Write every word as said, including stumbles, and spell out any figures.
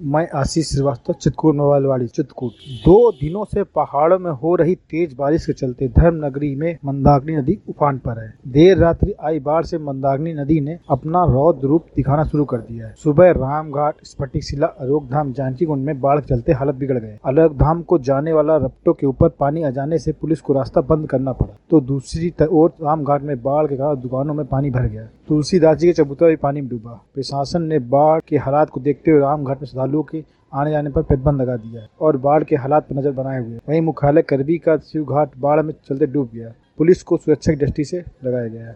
मैं आशीष श्रीवास्तव, चित्रकूट मोबाइलवाड़ी चित्रकूट। दो दिनों से पहाड़ों में हो रही तेज बारिश के चलते धर्मनगरी में मंदाकिनी नदी उफान पर है। देर रात्रि आई बाढ़ से मंदाकिनी नदी ने अपना रौद्र रूप दिखाना शुरू कर दिया है। सुबह रामघाट, स्फटिक शिला, अलोकधाम, जानकी कुंड में बाढ़ के चलते हालत बिगड़ गए। अलोकधाम को जाने वाला रपटों के ऊपर पानी आ जाने से पुलिस को रास्ता बंद करना पड़ा, तो दूसरी ओर रामघाट में बाढ़ के कारण दुकानों में पानी भर गया। तुलसीदास जी के चबूतरा भी पानी में डूबा। प्रशासन ने बाढ़ के हालात को देखते हुए रामघाट में श्रद्धालुओं के आने जाने पर प्रतिबंध लगा दिया है और बाढ़ के हालात पर नजर बनाए हुए। वहीं मुख्यालय करबी का शिव घाट बाढ़ में चलते डूब गया। पुलिस को सुरक्षा की दृष्टि से लगाया गया है।